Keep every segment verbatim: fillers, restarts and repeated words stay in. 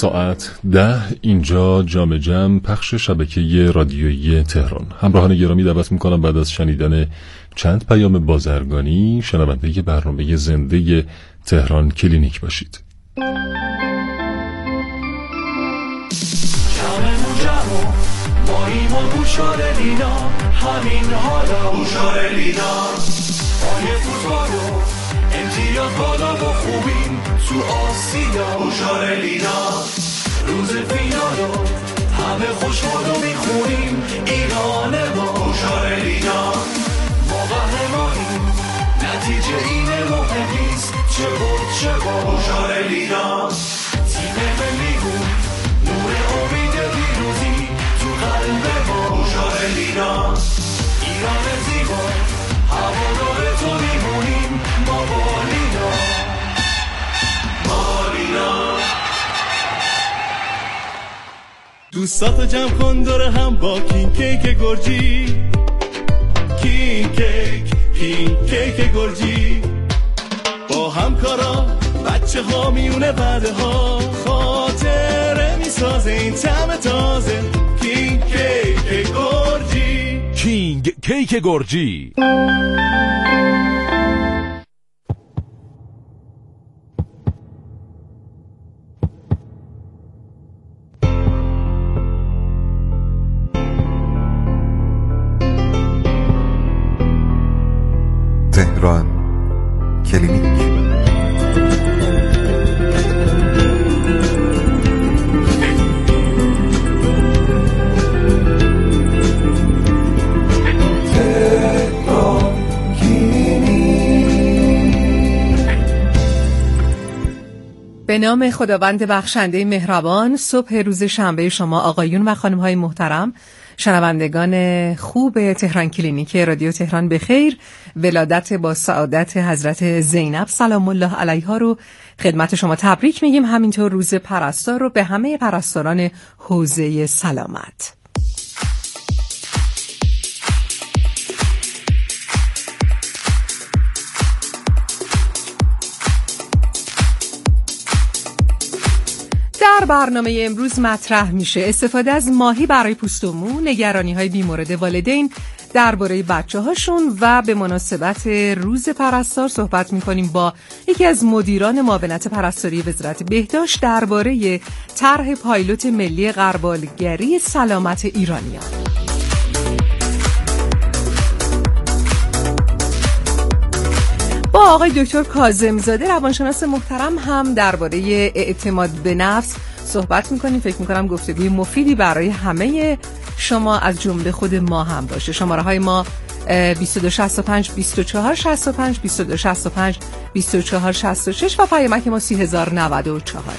ساعت ده اینجا جام جم، پخش شبکه رادیویی تهران. همراهان گرامی دعوت میکنم بعد از شنیدن چند پیام بازرگانی شنونده برنامه زنده تهران کلینیک باشید. ماییم و بوشار لینا، همین حالا بوشار لینا، پای فوتبالو امتیاز بالا و خوبیم تو آسیا، بوشار لینا، روز فینالو همه خوشحالو میخونیم ایران ما، بوشار لینا، ما قهرمانیم نتیجه اینه مهم نیست چه بود چه بود، بوشار لینا، تیم ملیمون نور امید پیروزی قلب ما، بوشار لینا، ایران زیبا هوادار تو میمونیم ما با لینا، ما لینا. دوستاتو جمع کن دور هم با کین کیک گرجی، کین کیک کین کیک گرجی، با همکارا بچه ها میونه بعده ها خاطره میسازه این طعم تازه، کینگ کیک گرجی، کینگ کیک گرجی. تهران کلینیک. به نام خداوند بخشنده مهربان. صبح روز شنبه شما آقایون و خانم‌های محترم، شنوندگان خوب تهران کلینیک رادیو تهران بخیر. ولادت با سعادت حضرت زینب سلام الله علیها رو خدمت شما تبریک میگیم. همینطور روز پرستار رو به همه پرستاران حوزه سلامت. در برنامه امروز مطرح میشه استفاده از ماهی برای پوست و مو، نگرانی‌های بیمورد والدین درباره بچه‌هاشون و به مناسبت روز پرستار صحبت می‌کنیم با یکی از مدیران معاونت پرستاری وزارت بهداشت درباره طرح پایلوت ملی غربالگری سلامت ایرانیان. با آقای دکتر کاظم‌زاده روانشناس محترم هم درباره اعتماد به نفس صحبت می‌کنیم. فکر می‌کنم گفتگوی مفیدی برای همه شما از جمله خود ما هم باشه. شماره‌های ما بیست و دو شصت و پنج بیست و چهار شصت و پنج بیست و دو شصت و پنج بیست و چهار شصت و شش و پیامک ما سی هزار و نود و چهار.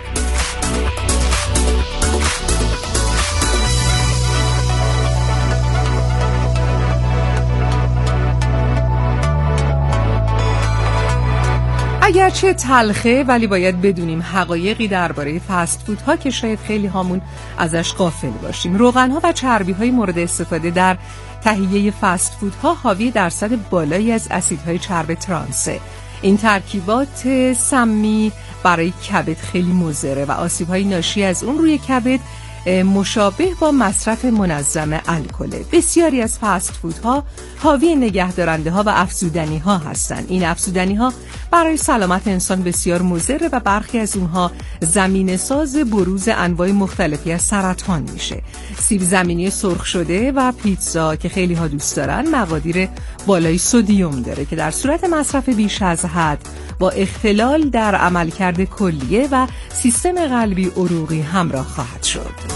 اگرچه تلخه ولی باید بدونیم حقایقی درباره فست فودها که شاید خیلی هامون ازش غافل باشیم. روغن‌ها و چربی‌های مورد استفاده در تهیه فست فودها حاوی درصد بالایی از اسیدهای چرب ترانسه. این ترکیبات سمی برای کبد خیلی مضره و آسیب‌های ناشی از اون روی کبد مشابه با مصرف منظم الکل. بسیاری از فست فودها حاوی نگهدارنده ها و افزودنی ها هستند. این افزودنی ها برای سلامت انسان بسیار مضر و برخی از اونها زمینه ساز بروز انواع مختلفی از سرطان میشه. سیب زمینی سرخ شده و پیتزا که خیلی ها دوست دارن مقادیر بالای سدیم داره که در صورت مصرف بیش از حد با اختلال در عملکرد کلیه و سیستم قلبی عروقی همراه خواهد شد.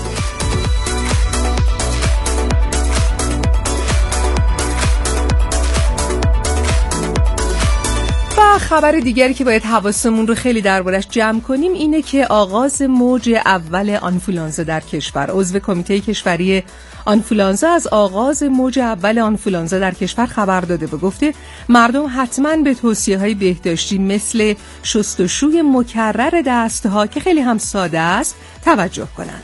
و خبر دیگری که باید حواسمون رو خیلی دربارش جمع کنیم اینه که آغاز موج اول آنفولانزا در کشور. عضو کمیته کشوری آنفولانزا از آغاز موج اول آنفولانزا در کشور خبر داده و گفته مردم حتما به توصیه‌های بهداشتی مثل شستشوی مکرر دست‌ها که خیلی هم ساده است توجه کنند.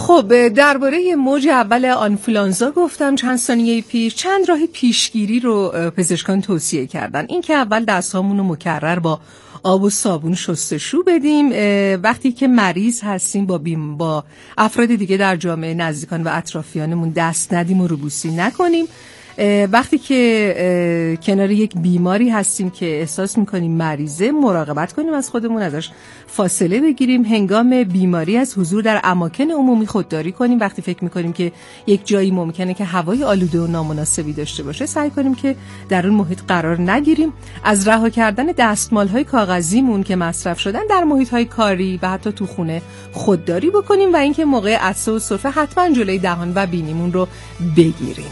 خب درباره موج اول آنفولانزا گفتم چند ثانیه پیش. چند راه پیشگیری رو پزشکان توصیه کردن. این که اول دستامون رو مکرر با آب و صابون شستشو بدیم. وقتی که مریض هستیم با بیم با افراد دیگه در جامعه نزدیکان و اطرافیانمون دست ندیم و روبوسی نکنیم. وقتی که کنار یک بیماری هستیم که احساس میکنیم مریضه، مراقبت کنیم از خودمون، ازش فاصله بگیریم. هنگام بیماری از حضور در اماکن عمومی خودداری کنیم. وقتی فکر میکنیم که یک جایی ممکنه که هوای آلوده و نامناسبی داشته باشه، سعی کنیم که در اون محیط قرار نگیریم. از رها کردن دستمال‌های کاغذیمون که مصرف شدن در محیط‌های کاری و حتی تو خونه خودداری بکنیم و اینکه موقع عطسه و سرفه حتما جلوی دهان و بینیمون رو بگیریم.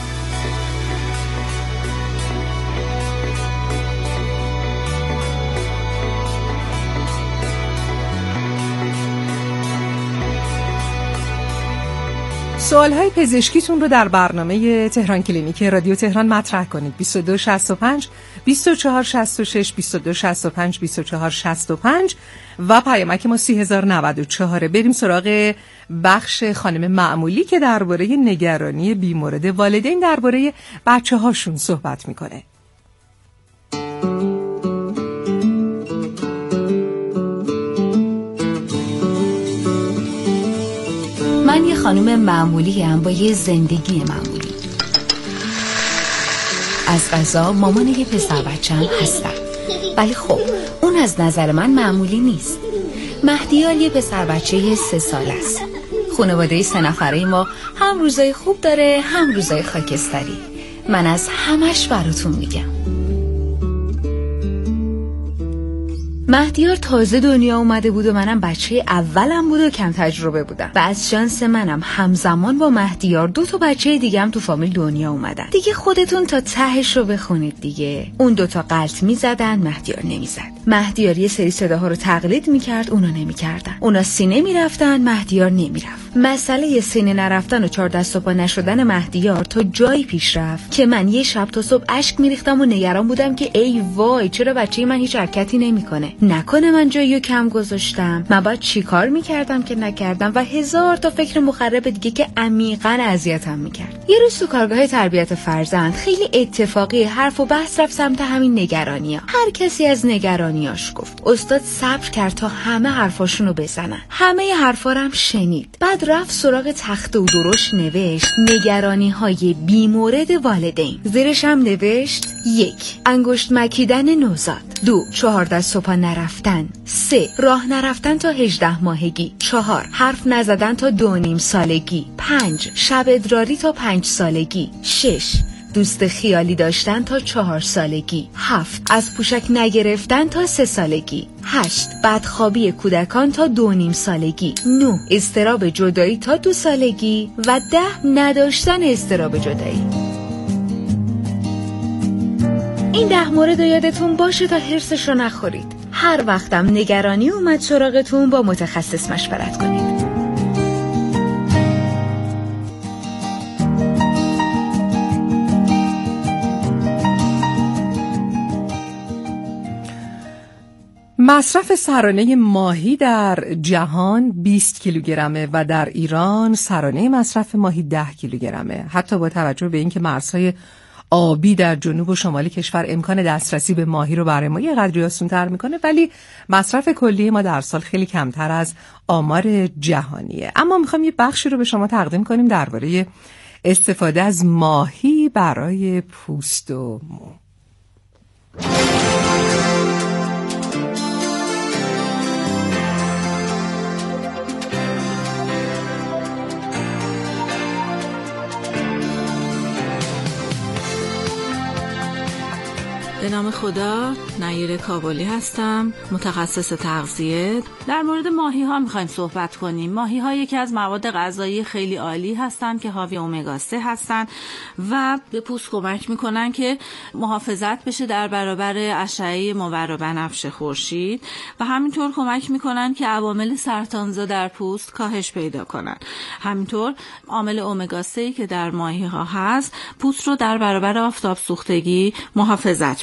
سوالهای پزشکیتون رو در برنامه تهران کلینیک رادیو تهران مطرح کنید. بیست و دو شصت و پنج بیست و چهار شصت و شش بیست و دو شصت و پنج بیست و چهار شصت و پنج و پیامک ما سی هزار و نود و چهار. بریم سراغ بخش خانم معمولی که درباره نگرانی بیمورد والدین درباره بچه هاشون صحبت میکنه. من یه خانم معمولی ام با یه زندگی معمولی. از قضا مامان یه پسر بچه‌ام هستم، ولی خب اون از نظر من معمولی نیست. مهدیال یه پسر بچه سه ساله است. خانواده سه نفره ما هم روزای خوب داره هم روزای خاکستری. من از همش براتون میگم. مهدیار تازه دنیا اومده بود و منم بچه اولم بود و کم تجربه بودم و از شانس منم همزمان با مهدیار دو تا بچه دیگه هم تو فامیل دنیا اومدن. دیگه خودتون تا تهش رو بخونید دیگه. اون دوتا قلط میزدن، مهدیار نمیزد. مهدیار یه سری صداها رو تقلید میکرد، اونا نمیکردن. اونا سینه میرفتن، مهدیار نمیرفت. مسئله یه سینه نرفتن و چهار دست و پا نشدن مهدیار تا جایی پیش رفت که من یه شب تا صبح اشک میریختم و نگران بودم که ای وای چرا بچه من هیچ حرکتی نمیکنه. نکنه من جاییو کم گذاشتم، من باید چی کار میکردم که نکردم و هزار تا فکر مخرب دیگه که عمیقاً اذیتم میکرد. یه روز تو کارگاه تربیت فرزند خیلی اتفاقی حرف و بحث رفت سمت همین نگرانی‌ها. هر کسی از نگرانیاش گفت. استاد صبر کرد تا همه حرفاشونو بزنن. همه حرفا رو هم شنید. بعد رفت سراغ تخته و درشت نوشت نگرانی‌های بیمورد والدین. زیرش هم نوشت یک، انگشت مکیدن نوزاد. دو، چهار دست و پا نرفتن. سه، راه نرفتن تا هجده ماهگی. چهار، حرف نزدن تا دو نیم سالگی. پنج، شب ادراری تا پنج سالگی. شش، دوست خیالی داشتن تا چهار سالگی. هفت، از پوشک نگرفتن تا سه سالگی. هشت، بدخوابی کودکان تا دو نیم سالگی. نه، اضطراب جدایی تا دو سالگی. و ده، نداشتن اضطراب جدایی. این ده مورد یادتون باشه تا حرصش رو نخورید. هر وقتم نگرانی اومد سراغتون با متخصص مشورت کنید. مصرف سرانه ماهی در جهان بیست کیلوگرمه و در ایران سرانه مصرف ماهی ده کیلوگرمه. حتی با توجه به اینکه مرزهای آبی در جنوب و شمال کشور امکان دسترسی به ماهی رو برای ما یه قدری آسان‌تر میکنه، ولی مصرف کلی ما در سال خیلی کمتر از آمار جهانیه. اما میخوام یه بخشی رو به شما تقدیم کنیم درباره استفاده از ماهی برای پوست و مو. به نام خدا، نیر کابلی هستم، متخصص تغذیه. در مورد ماهی ها میخوایم صحبت کنیم. ماهی ها یکی از مواد غذایی خیلی عالی هستند که حاوی امگا سه هستند و به پوست کمک میکنن که محافظت بشه در برابر اشعه مور و بنفش خورشید و همینطور کمک میکنن که عوامل سرطانزا در پوست کاهش پیدا کنن. همینطور عامل امگا سه که در ماهی ها هست پوست رو در برابر آفتاب سوختگی محافظت میکنه.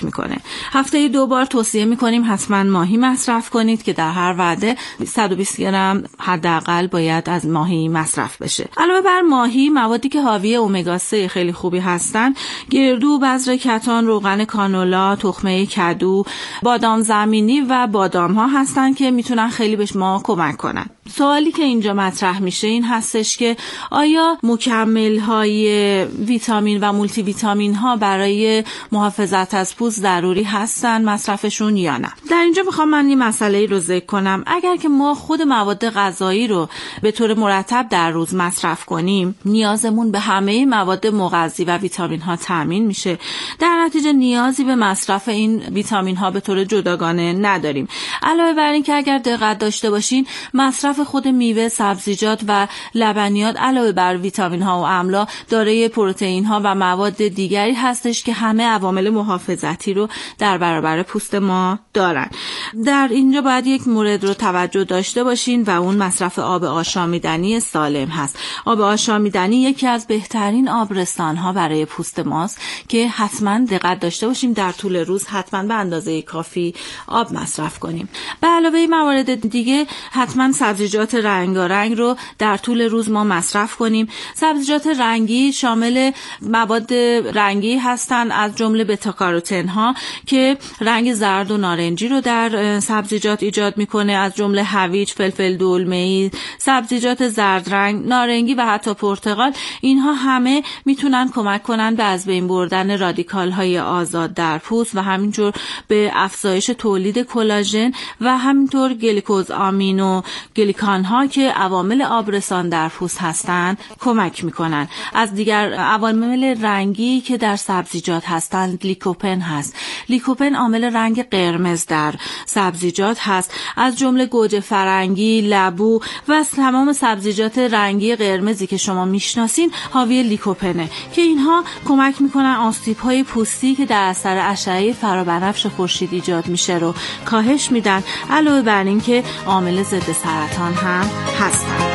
میکنه. هفته دو بار توصیه میکنیم حتما ماهی مصرف کنید که در هر وعده صد و بیست گرم حداقل باید از ماهی مصرف بشه. علاوه بر ماهی، موادی که حاوی امگا سه خیلی خوبی هستن گردو، بذر کتان، روغن کانولا، تخمه کدو، بادام زمینی و بادام ها هستن که میتونن خیلی به ما کمک کنن. سوالی که اینجا مطرح میشه این هستش که آیا مکمل های ویتامین و مولتی ویتامین ها برای محافظت از پوست ضروری هستن مصرفشون یا نه؟ در اینجا میخوام من این مسئله رو ذکر کنم. اگر که ما خود مواد غذایی رو به طور مرتب در روز مصرف کنیم، نیازمون به همه مواد مغذی و ویتامین ها تامین میشه. در نتیجه نیازی به مصرف این ویتامین ها به طور جداگانه نداریم. علاوه بر این که اگر دقت داشته باشین، مصرف خود میوه، سبزیجات و لبنیات علاوه بر ویتامین ها و املا دارای پروتئین ها و مواد دیگری هستش که همه عوامل محافظتی رو در برابر پوست ما دارن. در اینجا باید یک مورد رو توجه داشته باشین و اون مصرف آب آشامیدنی سالم هست. آب آشامیدنی یکی از بهترین آبرسان ها برای پوست ماست که حتما دقت داشته باشیم در طول روز حتما به اندازه کافی آب مصرف کنیم. به علاوه موارد دیگه حتما سبزیجات رنگارنگ رو در طول روز ما مصرف کنیم. سبزیجات رنگی شامل مواد رنگی هستند از جمله بتا کاروتن ها که رنگ زرد و نارنجی رو در سبزیجات ایجاد میکنه، از جمله هویج، فلفل دلمه‌ای، سبزیجات زرد رنگ، نارنگی و حتی پرتقال. اینها همه میتونن کمک کنن به از بین بردن رادیکال های آزاد در پوست و همینطور به افزایش تولید کلاژن و همینطور گلیکوز آمینو گلیکان ها که عوامل آبرسان در پوست هستند کمک میکنن. از دیگر عوامل رنگی که در سبزیجات هستند لیکوپن هست. لیکوپن عامل رنگ قرمز در سبزیجات هست، از جمله گوجه فرنگی، لبو و تمام سبزیجات رنگی قرمزی که شما میشناسین حاوی لیکوپنه که اینها کمک میکنن آسیب‌های پوستی که در اثر اشعه فرابنفش خورشید ایجاد میشه رو کاهش میدن. علاوه بر این که عامل ضد سرطان هم هستن.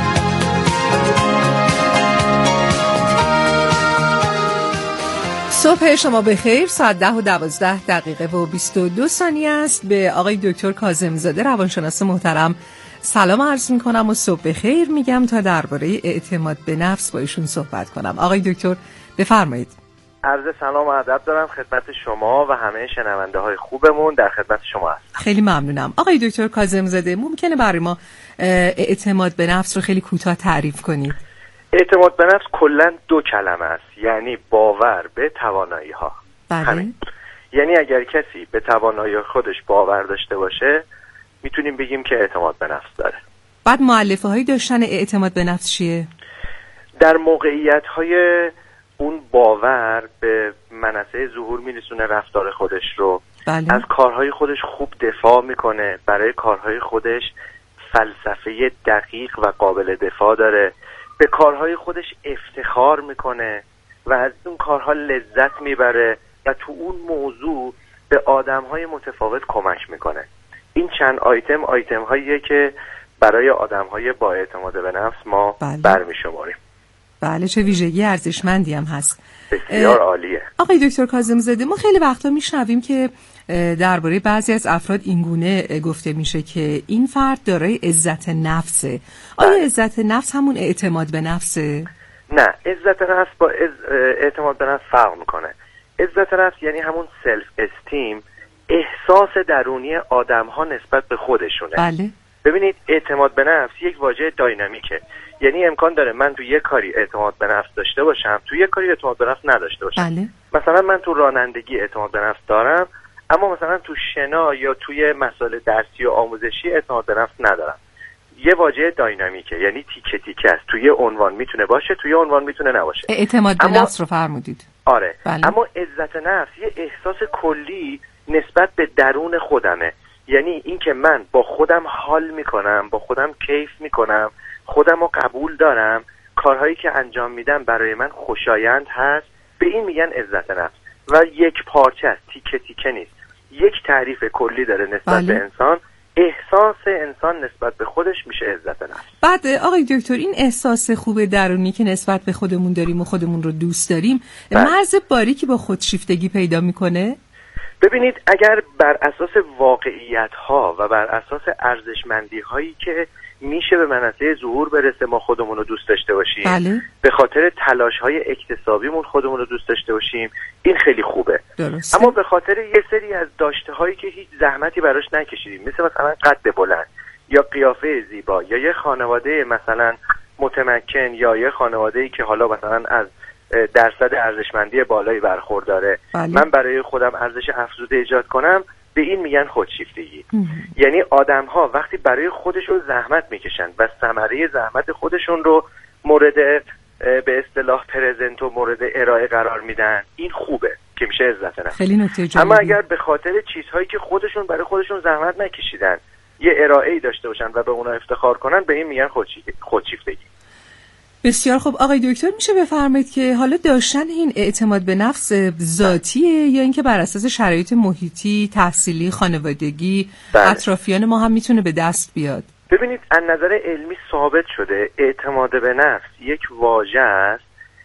صبح شما بخیر. ساعت ده و دوازده دقیقه و بیست و دو ثانیه است. به آقای دکتر کاظم‌زاده روانشناس محترم سلام عرض میکنم و صبح بخیر میگم تا درباره اعتماد به نفس با ایشون صحبت کنم. آقای دکتر بفرمایید. عرض سلام و ادب دارم خدمت شما و همه شنونده های خوبمون. در خدمت شما هستم. خیلی ممنونم. آقای دکتر کاظم‌زاده ممکنه برای ما اعتماد به نفس رو خیلی کوتاه تعریف کنید؟ اعتماد به نفس کلا دو کلمه است، یعنی باور به توانایی ها. بله. همین. یعنی اگر کسی به توانایی خودش باور داشته باشه میتونیم بگیم که اعتماد به نفس داره. بعد مؤلفه هایی داشتن اعتماد به نفس چیه؟ در موقعیت های اون باور به منصه ظهور میرسونه رفتار خودش رو. بله. از کارهای خودش خوب دفاع میکنه، برای کارهای خودش فلسفه دقیق و قابل دفاع داره، به کارهای خودش افتخار میکنه و از اون کارها لذت میبره و تو اون موضوع به آدمهای متفاوت کمک میکنه. این چند آیتم آیتم هاییه که برای آدمهای با اعتماد به نفس ما بله. برمیشماریم. بله، چه ویژگی ارزشمندی هم هست. بسیار عالیه. آقای دکتر کاظم‌زاده ما خیلی وقتا میشنویم که درباره بعضی از افراد اینگونه گفته میشه که این فرد دارای عزت نفسه. آیا بله. عزت نفس همون اعتماد به نفسه؟ نه، عزت نفس با اعتماد به نفس فرق میکنه. عزت نفس یعنی همون سلف استیم، احساس درونی آدم ها نسبت به خودشونه. بله. ببینید اعتماد به نفس یک واژه داینامیکه، یعنی امکان داره من تو یک کاری اعتماد به نفس داشته باشم، تو یک کاری اعتماد به نفس نداشته باشم. بله. مثلا من تو رانندگی اعتماد به نفس دارم، اما مثلا تو شنا یا توی مسائل درسی و آموزشی اعتماد به نفس ندارم. یه واژه داینامیکه، یعنی تیکه تیکه است. توی عنوان میتونه باشه، توی عنوان میتونه نباشه. اعتماد به اما... نفس رو فرمودید. آره. بله. اما عزت نفس یه احساس کلی نسبت به درون خودمه، یعنی این که من با خودم حال میکنم، با خودم کیف میکنم، خودم رو قبول دارم، کارهایی که انجام میدم برای من خوشایند هست، به این میگن عزت نفس. و یک پارچه است، تیکه تیکه نیست، یک تعریف کلی داره نسبت بله. به انسان. احساس انسان نسبت به خودش میشه عزت نفس. بعد آقای دکتر این احساس خوب درونی که نسبت به خودمون داریم و خودمون رو دوست داریم، بله. مرز باریکی با خودشیفتگی پیدا میکنه؟ ببینید اگر بر اساس واقعیت ها و بر اساس ارزشمندی هایی که میشه به منصه ظهور برسه ما خودمون رو دوست داشته باشیم، بله. به خاطر تلاش های اکتسابیمون خودمون رو دوست داشته باشیم، این خیلی خوبه. درسته. اما به خاطر یه سری از داشته هایی که هیچ زحمتی براش نکشیدیم، مثل مثلا قد بلند یا قیافه زیبا یا یه خانواده مثلا متمکن یا یه خانواده‌ای که حالا مثلا از درصد ارزشمندی بالایی برخورداره، بله. من برای خودم ارزش افزوده ایجاد کنم، به این میگن خودشیفتگی. یعنی آدم ها وقتی برای خودشون زحمت میکشن و ثمره زحمت خودشون رو مورد به اصطلاح پرزنت و مورد ارائه قرار میدن، این خوبه که میشه عزت نفس. خیلی نکته جالبی. اما اگر به خاطر چیزهایی که خودشون برای خودشون زحمت نکشیدن یه ارائه‌ای داشته باشن و به اونا افتخار کنن، به این میگن خودشیفتگی. بسیار خوب. آقای دکتر میشه بفرمایید که حالا داشتن این اعتماد به نفس ذاتیه یا اینکه بر اساس شرایط محیطی، تحصیلی، خانوادگی، بله. اطرافیان ما هم میتونه به دست بیاد؟ ببینید از نظر علمی ثابت شده اعتماد به نفس یک واژه است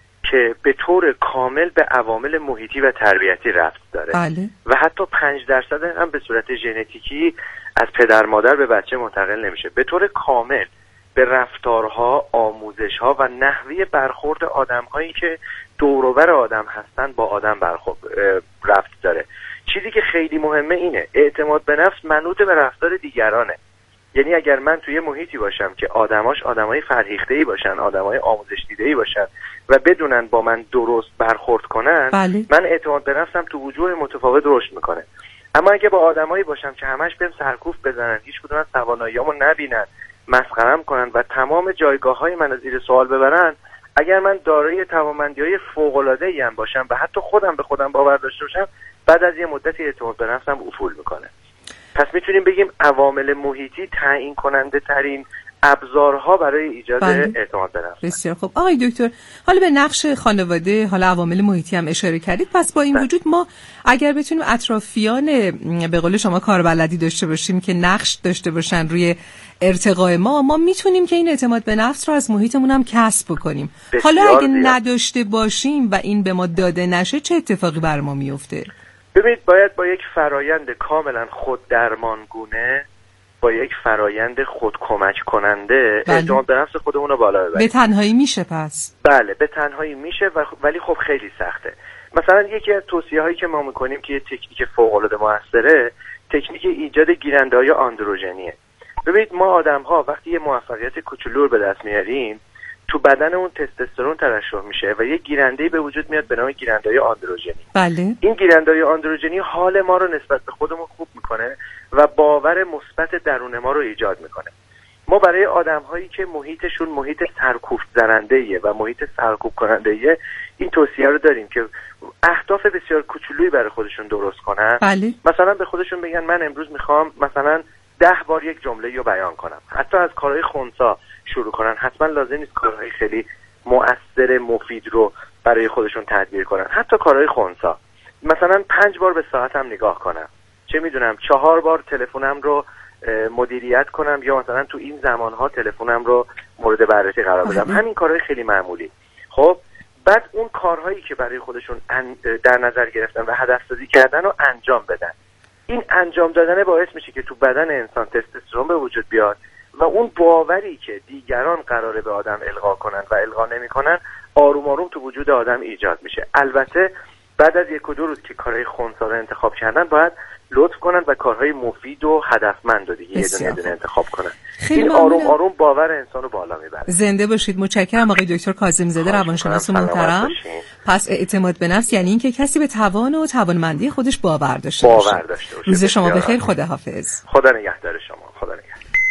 که به طور کامل به عوامل محیطی و تربیتی ربط داره. بله. و حتی پنج درصد هم به صورت ژنتیکی از پدر مادر به بچه منتقل نمیشه. به طور کامل به رفتارها، آموزشها و نحوه برخورد آدم‌هایی که دور و بر آدم هستن با آدم برخورد ربط داره. چیزی که خیلی مهمه اینه اعتماد به نفس منوط به رفتار دیگرانه. یعنی اگر من توی محیطی باشم که آدماش آدمای فرهیخته‌ای باشن، آدمای آموزش دیده‌ای باشن و بدونن با من درست برخورد کنن، بله. من اعتماد به نفسم تو وجوه متفاوت رشد میکنه. اما اگه با آدمایی باشم که همش بهم سرکوف بزنن، هیچ کدوم از تواناییامو نبینن، مسخرم کنن و تمام جایگاه‌های من زیر سوال ببرن، اگر من دارای توانمندی‌های فوق‌العاده‌ای هم باشم و حتی خودم به خودم باور داشته باشم، بعد از یه مدتی اعتماد به نفسم افول میکنه. پس میتونیم بگیم عوامل محیطی تعیین کننده ترین ابزارها برای ایجاد بله. اعتماد به نفس. بسیار خوب. آقای دکتر حالا به نقش خانواده، حالا عوامل محیطی هم اشاره کردید، پس با این بله. وجود ما اگر بتونیم اطرافیان به قول شما کاربلدی داشته باشیم که نقش داشته باشن روی ارتقای ما، ما میتونیم که این اعتماد به نفس رو از محیطمون هم کسب بکنیم. حالا اگه زیاد. نداشته باشیم و این به ما داده نشه، چه اتفاقی بر ما میفته؟ ببینید باید با یک فرایند کاملا خود درمانگونه، با یک فرایند خود کمک کننده بله. اعتماد به نفس خودمون رو بالا ببریم. به تنهایی میشه پس؟ بله به تنهایی میشه و ولی خب خیلی سخته. مثلا یکی از توصیه هایی که ما میکنیم که یه تکنیک فوق العاده موثره، تکنیک ایجاد گیرنده‌های آندروژنیه. ببینید ما آدم ها وقتی یه موفقیت کوچولو به دست میاریم، تو بدن اون تستوسترون ترشح میشه و یه گیرنده‌ای به وجود میاد به نام گیرنده‌های آندروژنی. بله. این گیرنده‌های آندروژنی حال ما رو نسبت به خودمون خوب میکنه و باور مثبت درون ما رو ایجاد میکنه. ما برای آدم‌هایی که محیطشون محیط سرکوب زننده‌ایه و محیط سرکوب کننده‌ایه این توصیه رو داریم که اهداف بسیار کوچولویی برای خودشون درست کنن. بله. مثلا به خودشون بگن من امروز میخوام مثلا ده بار یک جمله رو بیان کنم. حتی از کارهای خنثی شروع کنن. حتما لازم نیست کارهای خیلی مؤثر مفید رو برای خودشون تدبیر کنن. حتی کارهای خنثی، مثلا پنج بار به ساعتم نگاه کنم، چه میدونم چهار بار تلفنم رو مدیریت کنم یا مثلا تو این زمانها تلفنم رو مورد بررسی قرار بدم. همین کارهای خیلی معمولی. خب بعد اون کارهایی که برای خودشون در نظر گرفتن و هدف سازی کردن رو انجام بدن. این انجام دادن باعث میشه که تو بدن انسان تستوسترون به وجود بیاد و اون باوری که دیگران قراره به آدم القا کنن و القا نمیکنن آروم آروم تو وجود آدم ایجاد میشه. البته بعد از یک و دو روز که کارهای خنثی رو انتخاب کردن باید لطف کنن و کارهای مفید و هدفمند رو دیگه یه دونه دونه انتخاب کنن. این آروم آروم باور انسان رو بالا میبره. زنده باشید. متشکرم آقای دکتر کاظم زاده روانشناس محترم. پس اعتماد به نفس یعنی اینکه کسی به توان و توانمندی خودش باور داشته باشه. باور داشته باشه. روز شما بخیر. خداحافظ. خدا نگهدار شما. خدا نگهدار.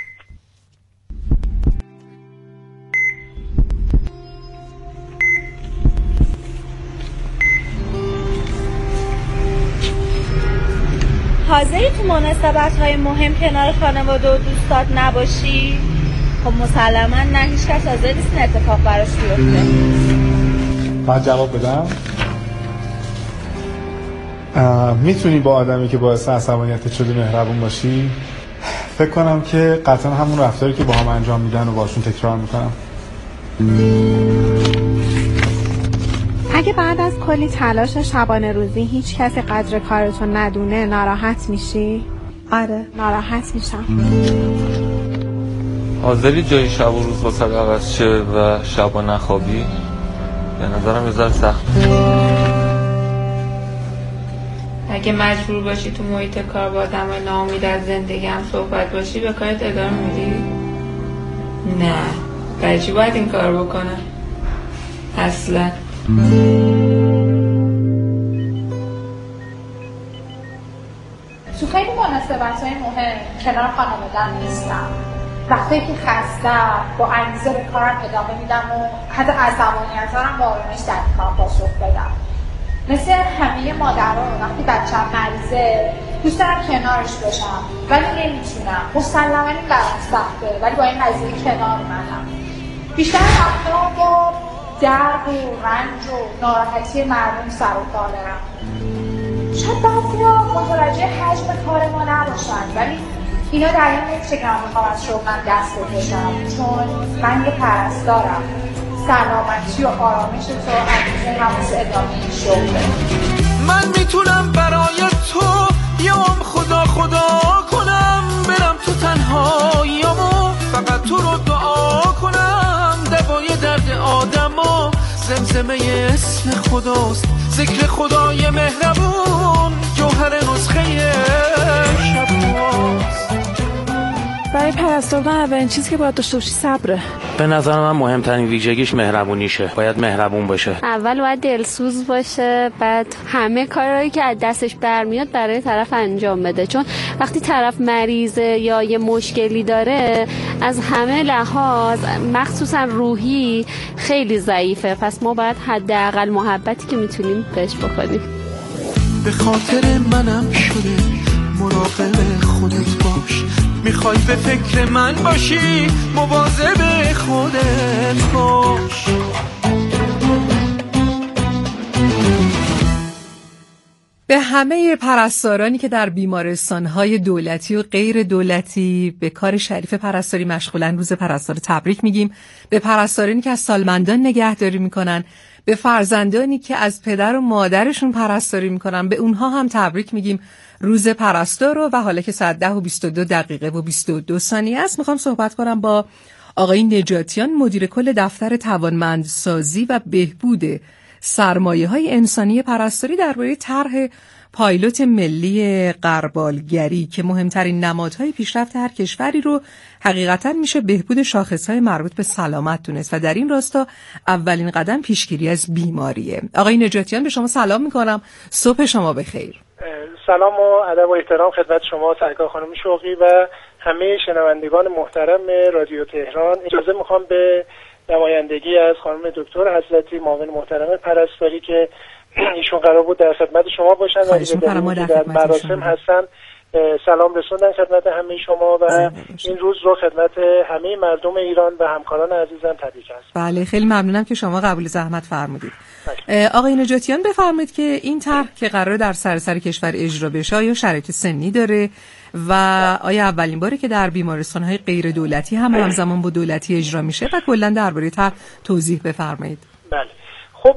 حاضری تو مناسبت‌های مهم کنار خانواده و دوستات نباشی؟ خب مسلماً نه، هیچ کس حاضر نیست این اتفاق براش بیفته. باید جواب بدم؟ میتونی با آدمی که باعث عصبانیت شده مهربون باشی؟ فکر کنم که قطعا همون رفتاری که با هم انجام میدن و باشون تکرار میکنم. اگه بعد از کلی تلاش شبانه روزی هیچ کسی قدر کارتو ندونه ناراحت میشی؟ آره ناراحت میشم. حاضری جای شب و روز واسه عوض شه و شبا نخوابی؟ به نظرم یه ذره سخت. اگه مجبور باشی تو محیط کار با آدمای ناامید از زندگی هم صحبت باشی به کارت ادامه میدی؟ نه. برای چی باید این کار بکنه؟ اصلا. تو خیلی مناسبت‌های مهم کنار خانواده‌ام نیستم. وقتی که خستم با انگیزه به کارم ادامه میدم و حتی عصبانیت‌هام با آرامش در کار پاسخ بدم. مثل همه مادرها وقتی بچه‌م مریضه دوست دارم کنارش باشم ولی نمیتونم. مسلماً این برام سخته ولی با این قضیه کنار اومدم. بیشتر وقتا با درد و رنج و ناراحتی مردم سر و کار دارم. شاید بعضی‌ها متوجه حجم کار ما نباشن ولی اینا در این نمیشه که من بخوام از شغلم دست بکشم چون من یه پرستارم. سلامتی و آرامش تو انگیزه هموز ادامه شغله. من میتونم برای تو یام خدا خدا کنم برم تو تنهاییامو فقط تو رو دعا کنم دوای درد آدما زمزمه اسم خداست ذکر خدای مهربون جوهر نسخه شباست. برای پرستار بودن اولین چیزی که باید داشته باشی صبره. به نظر من مهمترین ویژگیش مهربونیشه. باید مهربون باشه. اول باید دلسوز باشه بعد همه کارهایی که از دستش برمیاد برای طرف انجام بده چون وقتی طرف مریضه یا یه مشکلی داره از همه لحاظ مخصوصا روحی خیلی ضعیفه پس ما باید حداقل محبتی که میتونیم بهش بکنیم. به خاطر منم شده مراقب خودت باش میخوای به فکر من باشی مواظب خودت باش. به همه پرستارانی که در بیمارستان‌های دولتی و غیر دولتی به کار شریف پرستاری مشغولن روز پرستار تبریک میگیم. به پرستارانی که از سالمندان نگهداری میکنن، به فرزندانی که از پدر و مادرشون پرستاری میکنن به اونها هم تبریک میگیم روز پرستار رو. و حالا که ساعت ده و بیست و دو دقیقه و بیست و دو ثانیه است میخوام صحبت کنم با آقای نجاتیان مدیر کل دفتر توانمندسازی و بهبود سرمایه‌های انسانی پرستاری درباره طرح پایلوت ملی غربالگری که مهمترین نمادهای پیشرفت هر کشوری رو حقیقتاً میشه بهبود شاخصهای مربوط به سلامت دونست و در این راستا اولین قدم پیشگیری از بیماریه. آقای نجاتیان به شما سلام میکنم. صبح شما بخیر. سلام و ادب و احترام خدمت شما سرکار خانم شوقی و همه شنوندگان محترم رادیو تهران. اجازه میخوام به نمایندگی از خانم دکتر حضرتی معاون محترم پرستاری که ایشون قرار بود در خدمت شما باشن و در مراسم هستن سلام رسوندن خدمت همه شما و این روز رو خدمت همه مردم ایران و همکاران عزیزم تبریک است. بله خیلی ممنونم که شما قبول زحمت فرمودید. آقای نجاتیان بفرمایید که این طرح که قرار در سراسر کشور اجرا بشه آیا شرایط سنی داره و آیا اولین باره که در بیمارستان‌های غیر دولتی هم همزمان با دولتی اجرا میشه و کلا درباره طرح توضیح بفرمایید. بله خب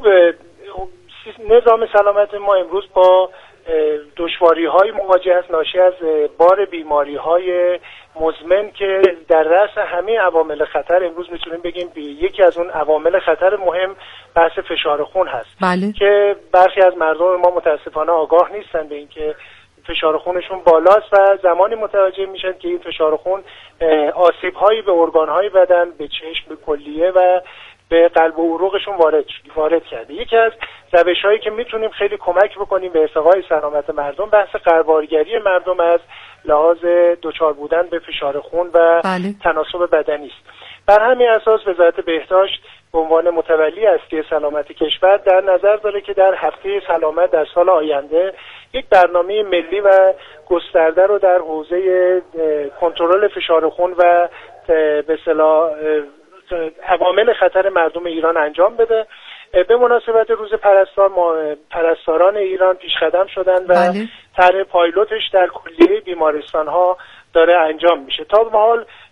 نظام سلامت ما امروز با دشواری‌های مواجه است ناشی از بار بیماری‌های مزمن که در رأس همه عوامل خطر امروز میتونیم بگیم یکی از اون عوامل خطر مهم بحث فشار خون هست. بله. که برخی از مردم ما متاسفانه آگاه نیستن به اینکه فشار خونشون بالاست و زمانی متوجه میشن که این فشار خون آسیب‌هایی به ارگان‌های بدن، به چشم، به کلیه و به قلب و عروقشون وارد وارد کرده. یکی از روش‌هایی که میتونیم خیلی کمک بکنیم به ارتقای سلامت مردم بحث غربالگری مردم از لحاظ دچار بودن به فشار خون و بله. تناسب بدنی است. بر همین اساس وزارت بهداشت به عنوان متولی اصلی سلامت کشور در نظر داره که در هفته سلامت در سال آینده یک برنامه ملی و گسترده رو در حوزه کنترل فشار خون و به اصطلاح عوامل خطر مردم ایران انجام بده. به مناسبت روز پرستار ما پرستاران ایران پیشقدم شدن و بله. طرح پایلوتش در کلیه بیمارستان ها داره انجام میشه. تا به حال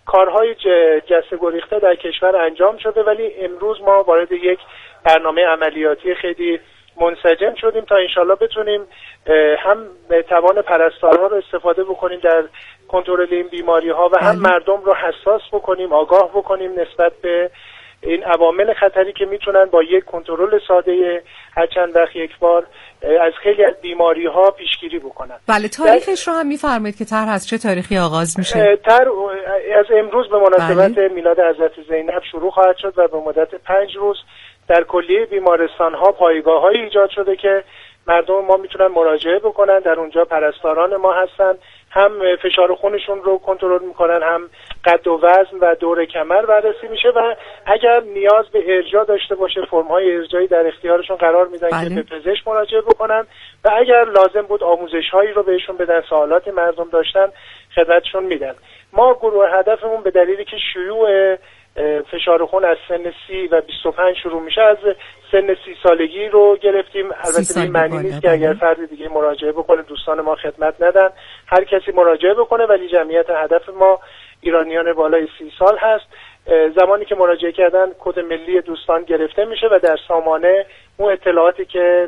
کارهای جسته گریخته در کشور انجام شده، ولی امروز ما وارد یک برنامه عملیاتی خیلی منسجم شدیم تا انشالله بتونیم هم توان پرستارها رو استفاده بکنیم در کنترل این بیماری ها و هم مردم رو حساس بکنیم، آگاه بکنیم نسبت به این عوامل خطری که میتونن با یک کنترل ساده هر چند وقت یک بار از خیلی از بیماری ها پیشگیری بکنن. بله، تاریخش رو هم میفرمایید که طرح از چه تاریخی آغاز میشه؟ طرح از امروز به مناسبت بله. میلاد حضرت زینب شروع خواهد شد و به مدت پنج روز در کلیه بیمارستان ها پایگاه های ایجاد شده که مردم ما میتونن مراجعه بکنن. در اونجا پرستاران ما هستن، هم فشار خونشون رو کنترل میکنن، هم قد و وزن و دور کمر بررسی میشه و اگر نیاز به ارجاع داشته باشه فرم های ارجاعی در اختیارشون قرار میدن بله. که به پزشک مراجعه بکنن و اگر لازم بود آموزش هایی رو بهشون بدن، سوالاتی مردم داشتن خدمتشون میدن. ما گروه هدفمون به دلیلی که شیوع فشار خون از سن سی و بیست و پنج شروع میشه از سن سی سالگی رو گرفتیم. البته این معنی نیست که اگر فرد دیگه مراجعه بکنه دوستان ما خدمت ندن، هر کسی مراجعه بکنه، ولی جمعیت هدف ما ایرانیان بالای سی سال هست. زمانی که مراجعه کردن کد ملی دوستان گرفته میشه و در سامانه اون اطلاعاتی که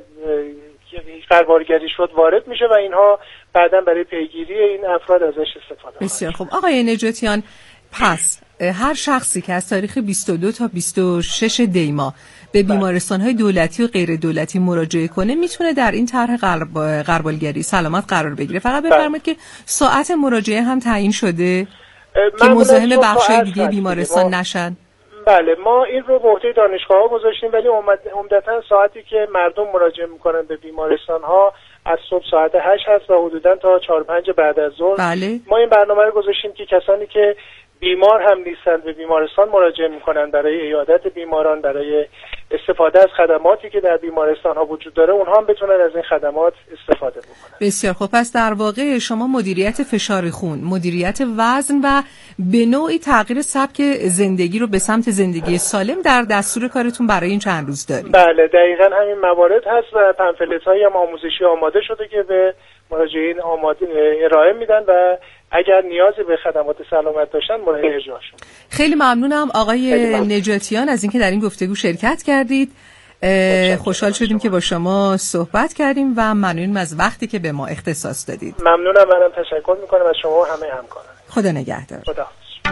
غربالگری شد وارد میشه و اینها بعداً برای پیگیری این افراد ازش استفاده. بسیار خوب آقای نجاتیان، پس هر شخصی که از تاریخ بیست و دو تا بیست و شش دی ماه به بیمارستان‌های دولتی و غیر دولتی مراجعه کنه میتونه در این طرح غربالگری سلامت قرار بگیره. فقط بفرمایید که ساعت مراجعه هم تعیین شده که مزاحم بخش‌های دیگه بیمارستان نشن؟ بله، ما این رو به عهده دانشگاه‌ها گذاشتیم، ولی عمدتاً ساعتی که مردم مراجعه میکنن به بیمارستان‌ها از صبح ساعت هشت هست و حدوداً تا چهار پنج بعد از ظهر. بله. ما این برنامه رو گذاشتیم که کسانی که بیمار هم نیستند به بیمارستان مراجعه میکنن برای عیادت بیماران، برای استفاده از خدماتی که در بیمارستان ها وجود داره، اونها هم بتونن از این خدمات استفاده بکنن. بسیار خوب. پس در واقع شما مدیریت فشار خون، مدیریت وزن و به نوعی تغییر سبک زندگی رو به سمت زندگی سالم در دستور کارتون برای این چند روز دارید. بله دقیقاً همین موارد هست و پمفلت هایی هم آموزشی آماده شده که به مراجعین آماده ارائه میدن و اگر نیازی به خدمات سلامت داشتن مورد ارجاعشون. خیلی ممنونم آقای نجاتیان از اینکه در این گفتگو شرکت کردید. خوشحال شدیم که با شما صحبت کردیم و ممنونم از وقتی که به ما اختصاص دادید. ممنونم، منم تشکر میکنم از شما و همه همکاران. خدا نگهدار. خدا.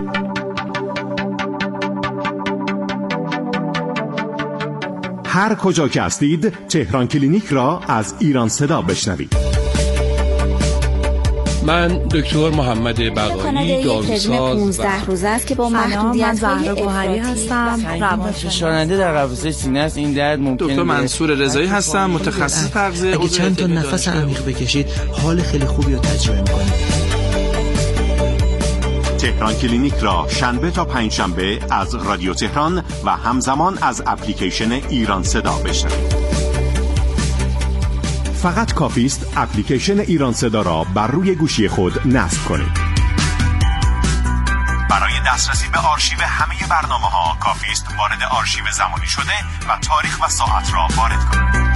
هر کجا که هستید تهران کلینیک را از ایران صدا بشنوید. من دکتر محمد بقایی، داروساز پانزده روزه است که با محدودیت های افراطی هستم، روانشناس در قفسه سینه است. این درد ممکنه. دکتر منصور رضایی هستم، متخصص تغذیه. اگه چند تا نفس عمیق بکشید حال خیلی خوبی رو تجربه می‌کنید. تهران کلینیک را شنبه تا پنجشنبه از رادیو تهران و همزمان از اپلیکیشن ایران صدا بشنوید. فقط کافی است اپلیکیشن ایران صدا را بر روی گوشی خود نصب کنید. برای دسترسی به آرشیو همه برنامه‌ها کافی است وارد آرشیو زمانی شده و تاریخ و ساعت را وارد کنید.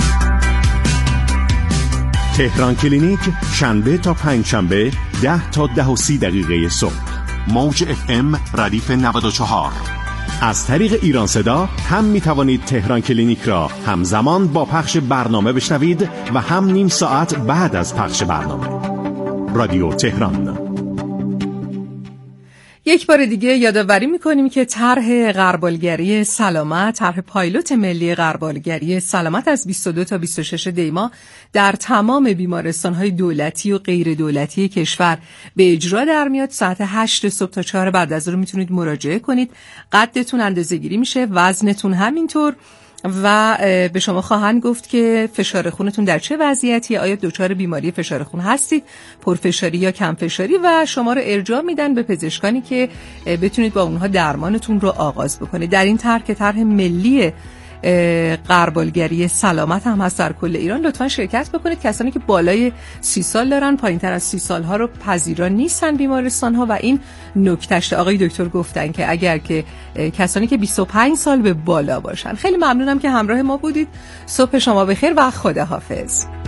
تهران کلینیک شنبه تا پنجشنبه ده تا ده و سی دقیقه صبح. موج اف ام ردیف نود و چهار. از طریق ایران صدا هم می توانید تهران کلینیک را همزمان با پخش برنامه بشنوید و هم نیم ساعت بعد از پخش برنامه. رادیو تهران. یک بار دیگه یادآوری می‌کنیم که طرح غربالگری سلامت، طرح پایلوت ملی غربالگری سلامت از بیست و دو تا بیست و شش دی ماه در تمام بیمارستان‌های دولتی و غیر دولتی کشور به اجرا در میاد. ساعت هشت صبح تا چهار بعد از ظهر میتونید مراجعه کنید. قدتون اندازه‌گیری میشه، وزنتون همینطور و به شما خواهند گفت که فشار خونتون در چه وضعیتی، آیا دچار بیماری فشار خون هستید، پرفشاری یا کم فشاری، و شما رو ارجاع میدن به پزشکانی که بتونید با اونها درمانتون رو آغاز بکنید. در این طرح که طرح ملی غربالگری سلامت هم هست در کل ایران، لطفاً شرکت بکنید. کسانی که بالای سی سال دارن، پایین‌تر از سی سال ها رو پذیرا نیستن بیمارستان ها و این نکتهش آقای دکتر گفتن که اگر که کسانی که بیست و پنج سال به بالا باشن. خیلی ممنونم که همراه ما بودید. صبح شما بخیر و خداحافظ.